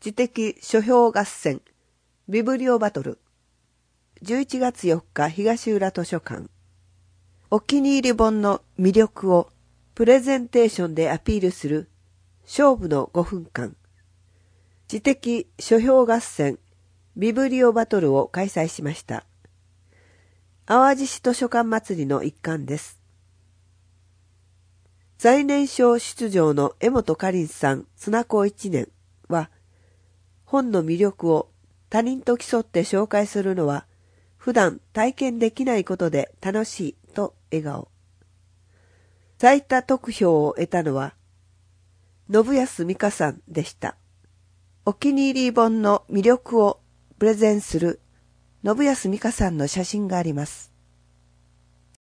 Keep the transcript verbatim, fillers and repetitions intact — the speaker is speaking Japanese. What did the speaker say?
知的書評合戦ビブリオバトルじゅういちがつよっか東浦図書館。お気に入り本の魅力をプレゼンテーションでアピールする勝負のごふんかん。知的書評合戦ビブリオバトルを開催しました。淡路市図書館祭りの一環です。最年少出場の江本かりんさん綱高いちねんは、本の魅力を他人と競って紹介するのは普段体験できないことで楽しいと笑顔。最多得票を得たのは信康美香さんでした。お気に入り本の魅力をプレゼンする信康美香さんの写真があります。